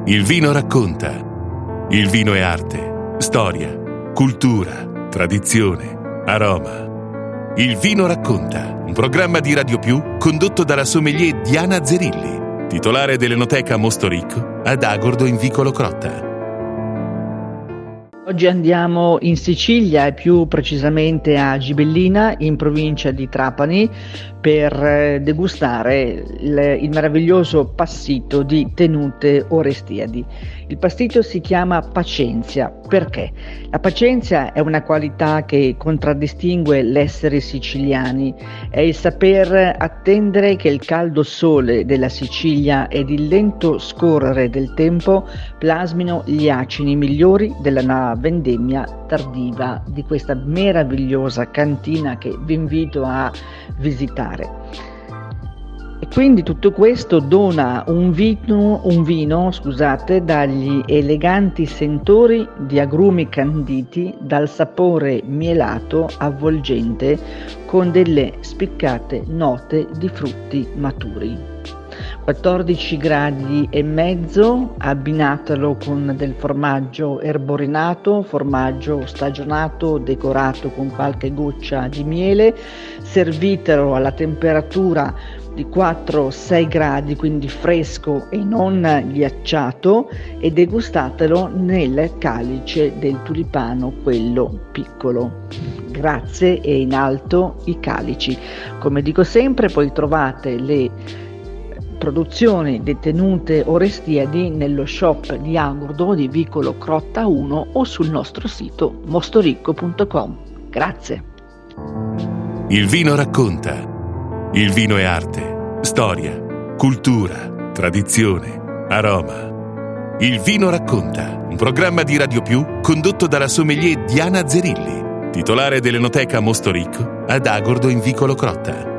Il vino racconta. Il vino è arte, storia, cultura, tradizione, aroma. Il vino racconta, un programma di Radio Più condotto dalla sommelier Diana Zerilli, titolare dell'Enoteca Mosto Ricco ad Agordo in Vicolo Crotta. Oggi andiamo in Sicilia e più precisamente a Gibellina, in provincia di Trapani, per degustare il meraviglioso passito di Tenute Orestiadi. Il passito si chiama Pazienza. Perché? La pazienza è una qualità che contraddistingue l'essere siciliani, è il saper attendere che il caldo sole della Sicilia ed il lento scorrere del tempo plasmino gli acini migliori della vendemmia tardiva di questa meravigliosa cantina che vi invito a visitare. E quindi tutto questo dona un vino, dagli eleganti sentori di agrumi canditi, dal sapore mielato avvolgente con delle spiccate note di frutti maturi. 14 gradi e mezzo, abbinatelo con del formaggio erborinato, formaggio stagionato decorato con qualche goccia di miele, servitelo alla temperatura di 4-6 gradi, quindi fresco e non ghiacciato, e degustatelo nel calice del tulipano, quello piccolo. Grazie, e in alto i calici. Come dico sempre, poi trovate le produzioni detenute Orestiadi nello shop di Agordo di Vicolo Crotta 1 o sul nostro sito mostoricco.com. Grazie. Il vino racconta. Il vino è arte, storia, cultura, tradizione, aroma. Il vino racconta, un programma di Radio Più condotto dalla sommelier Diana Zerilli, titolare dell'Enoteca Mosto Ricco ad Agordo in Vicolo Crotta.